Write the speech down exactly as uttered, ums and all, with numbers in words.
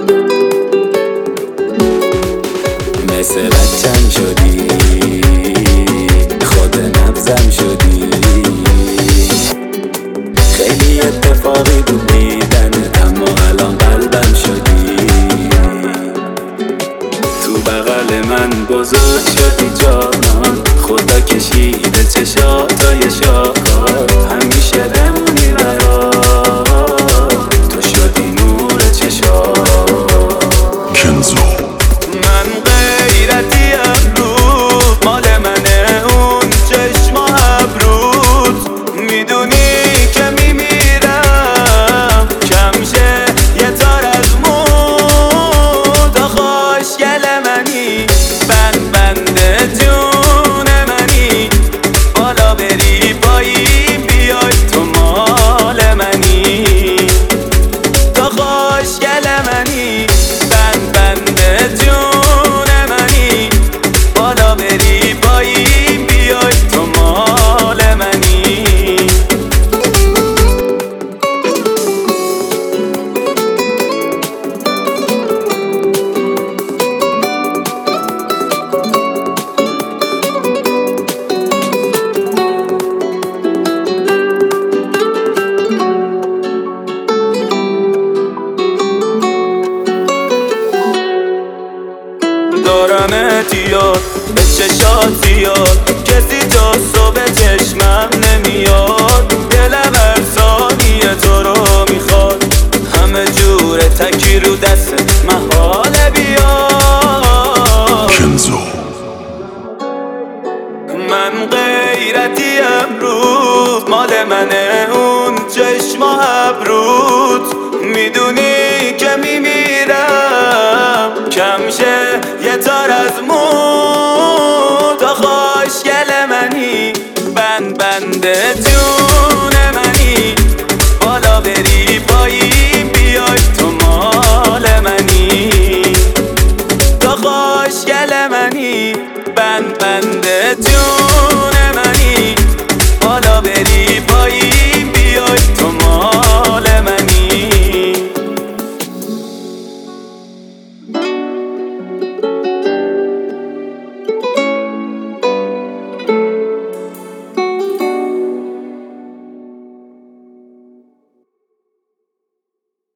مثل بچم شدی، خود نبضم شدی. خیلی اتفاقی بود دیدنت، اما الان قلبم شدی. تو بغل من بزرگ شدی جانان، خدا کشیده چشاتای شاکار. همیشه بمونی برام، تو شدی نور چشام. کنزو من غیرتیم رو مال منه، اون چشم و ابروت. میدونی که میمیرم کم شه یه تار از موت. خوشگل منی، بند بند جون منی. بالا بری پایین بیای تو مال منی. تو خوشگل منی، بند بند جون منی. بالا بری پایین بیای تو مال منی. دارمت یاد به چشات زیاد، کسی جز تو به چشمم نمیاد. دلم هر ثانیه تو رو میخواد، همه جوره تکی رو دست محاله بیا.